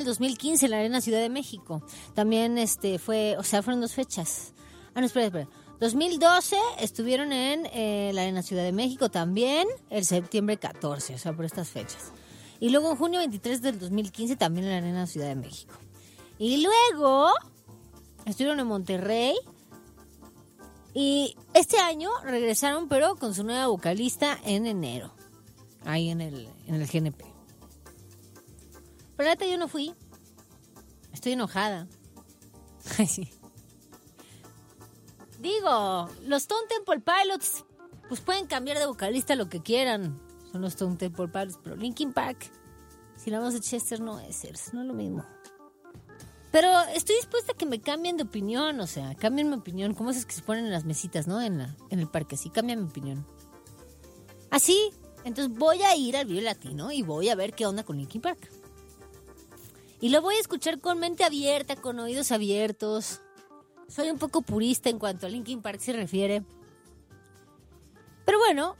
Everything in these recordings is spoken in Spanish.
2015 en la Arena Ciudad de México. También fueron 2 fechas. No, espera. 2012 estuvieron en la Arena Ciudad de México también, el septiembre 14, o sea, por estas fechas. Y luego en junio 23 del 2015 también en la Arena Ciudad de México. Y luego estuvieron en Monterrey. Y este año regresaron, pero con su nueva vocalista en enero. Ahí en el GNP. Pero la neta yo no fui. Estoy enojada. Ay, sí. Digo, los Stone Temple Pilots, pues pueden cambiar de vocalista lo que quieran. Son los Stone Temple Pilots, pero Linkin Park, si la voz de Chester no es lo mismo. Pero estoy dispuesta a que me cambien de opinión, o sea, cambien mi opinión. ¿Cómo es que se ponen en las mesitas, no? En el parque, sí, cambian mi opinión. Así, entonces voy a ir al Vive Latino y voy a ver qué onda con Linkin Park. Y lo voy a escuchar con mente abierta, con oídos abiertos. Soy un poco purista en cuanto a Linkin Park se refiere. Pero bueno,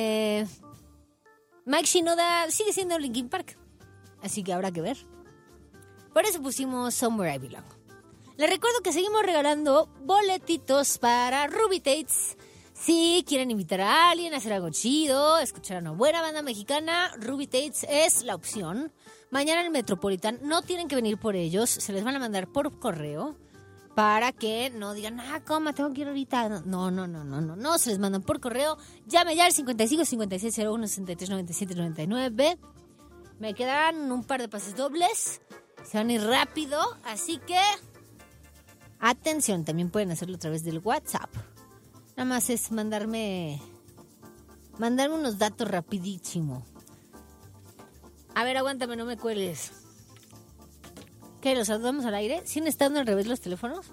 Mike Shinoda sigue siendo Linkin Park. Así que habrá que ver. Por eso pusimos Somewhere I Belong. Les recuerdo que seguimos regalando boletitos para Ruby Tates. Si quieren invitar a alguien a hacer algo chido, escuchar a una buena banda mexicana, Ruby Tates es la opción. Mañana en el Metropolitan no tienen que venir por ellos, se les van a mandar por correo para que no digan, ¿cómo? Tengo que ir ahorita. No, se les mandan por correo. Llame ya al 55 56 01 63 97 99. Me quedan un par de pases dobles. Se van a ir rápido, así que atención, también pueden hacerlo a través del WhatsApp. Nada más es mandarme unos datos rapidísimo. A ver, aguántame, no me cuelgues. ¿Qué, los saludamos al aire? ¿Siguen estando al revés los teléfonos?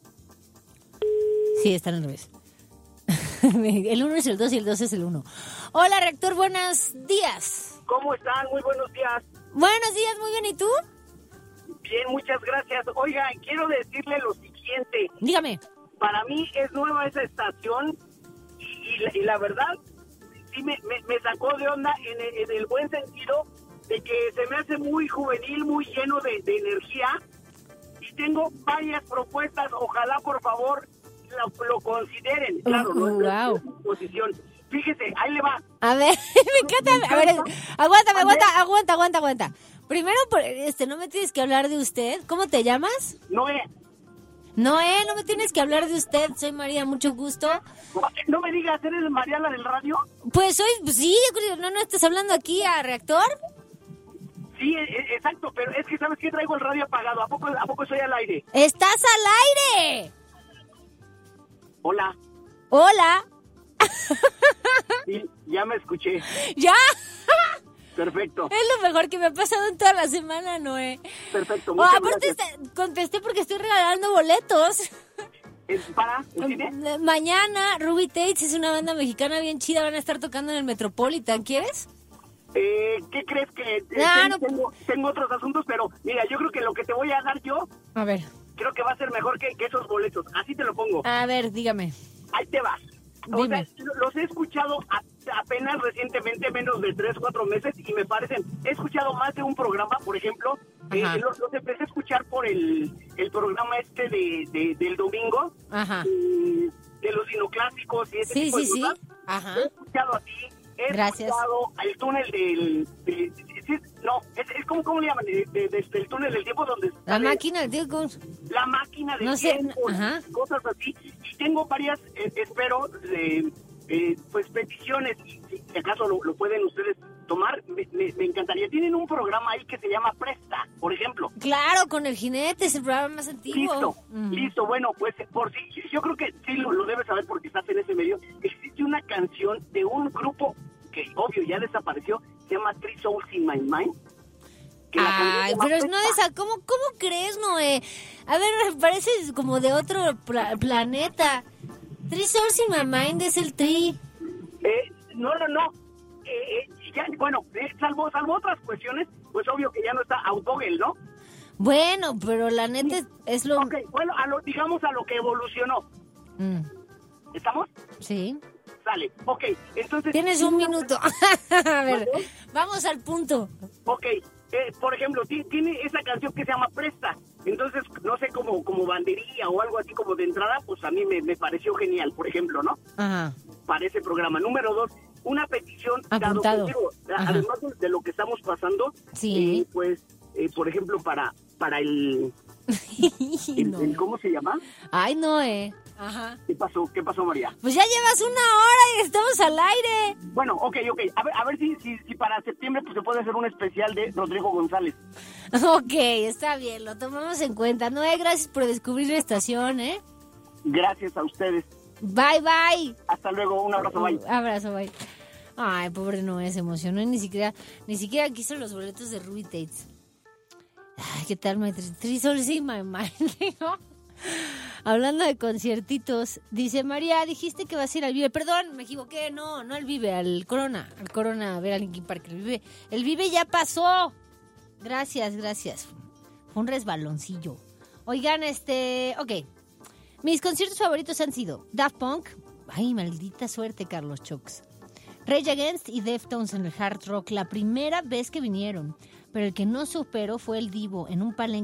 Sí, están al revés. El 1 es el 2 y el 2 es el 1. Hola, rector, buenos días. ¿Cómo están? Muy buenos días. Buenos días, muy bien, ¿y tú? Bien, muchas gracias. Oiga, quiero decirle lo siguiente. Dígame. Para mí es nueva esa estación y la verdad sí me sacó de onda en el buen sentido de que se me hace muy juvenil, muy lleno de energía y tengo varias propuestas. Ojalá, por favor, lo consideren. Claro, no es su posición. Fíjese, ahí le va. A ver, me encanta. A ver, aguanta. Primero, no me tienes que hablar de usted. ¿Cómo te llamas? Noé, no me tienes que hablar de usted. Soy María, mucho gusto. No me digas, ¿eres María la del radio? Pues sí, no estás hablando aquí a Reactor. Sí, exacto, pero es que ¿sabes qué? Traigo el radio apagado. ¿A poco estoy al aire? ¡Estás al aire! Hola. Sí, ya me escuché. ¿Ya? Perfecto. Es lo mejor que me ha pasado en toda la semana, Noé. Perfecto, muchas aparte gracias. Contesté porque estoy regalando boletos. ¿Es para el cine? Mañana Ruby Tates es una banda mexicana bien chida, van a estar tocando en el Metropolitan, ¿quieres? ¿Qué crees que tengo otros asuntos? Pero mira, yo creo que lo que te voy a dar yo, a ver, creo que va a ser mejor que esos boletos. Así te lo pongo. A ver, dígame. Ahí te vas. Dime. O sea, los he escuchado apenas recientemente, menos de 3-4 meses, y me parecen, he escuchado más de un programa, por ejemplo, los empecé a escuchar por el programa del domingo, de los dinoclásicos y ese tipo de cosas. Ajá. He escuchado a ti, escuchado el túnel es ¿cómo le llaman? El túnel del tiempo donde... La máquina del tiempo. La máquina del tiempo, cosas así. Y tengo varias, espero, pues peticiones, si acaso lo pueden ustedes tomar, me encantaría. Tienen un programa ahí que se llama Presta, por ejemplo. Claro, con el jinete, es el programa más antiguo. Listo, bueno, pues por si, yo creo que sí lo debes saber porque estás en ese medio. Existe una canción de un grupo que, obvio, ya desapareció, se llama Three Souls in My Mind. Ay, pero no esa, ¿cómo crees, Noé? A ver, parece como de otro planeta. Three Souls in My Mind es el Tri. No. Ya, bueno, salvo otras cuestiones, pues obvio que ya no está Autogel, ¿no? Bueno, pero la neta es lo... Ok, bueno, digamos a lo que evolucionó. ¿Estamos? Sí. Sale, ok, entonces... Tienes un minuto. A ver, vamos al punto. Ok, por ejemplo, tiene esa canción que se llama Presta. Entonces, no sé, como bandería o algo así como de entrada, pues a mí me pareció genial, por ejemplo, ¿no? Ajá. Para ese programa. Número 2, una petición, Apuntado. además de lo que estamos pasando, sí. Pues, por ejemplo, para el, no. ¿cómo se llama? Ay, no, Ajá. ¿Qué pasó, María? Pues ya llevas 1 hora y estamos al aire. Bueno, ok. A ver si para septiembre pues se puede hacer un especial de Rodrigo González. Ok, está bien, lo tomamos en cuenta. Noé, gracias por descubrir la estación, Gracias a ustedes. Bye, bye. Hasta luego, un abrazo, bye. Abrazo, bye. Ay, pobre Noé, se emocionó y ni siquiera quiso los boletos de Ruby Tates. Ay, ¿qué tal, my three souls in my mind? Hablando de conciertitos, dice María, dijiste que vas a ir al Vive. Perdón, me equivoqué, no al Vive, al Corona a ver a Linkin Park. El Vive ya pasó. Gracias. Fue un resbaloncillo. Oigan, ok. Mis conciertos favoritos han sido Daft Punk. Ay, maldita suerte, Carlos Chox. Rage Against y Deftones en el Hard Rock la primera vez que vinieron. Pero el que no superó fue el Divo en un palenque